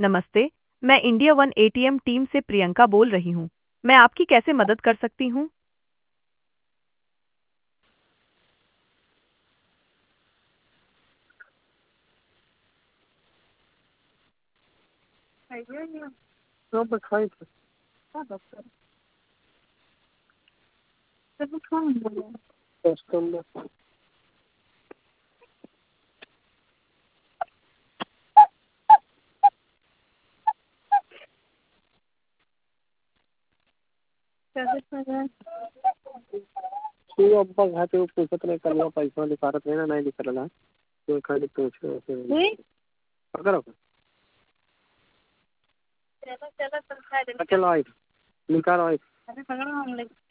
नमस्ते, मैं India one ATM team से प्रियंका बोल रही हूँ। मैं आपकी कैसे मदद कर सकती हूँ? तू अब्बा घर पे पूछत नहीं करवा पैसा निकारत है ना नहीं निकलना तो खाली पूछ पकड़ो चलो आई निकाल आई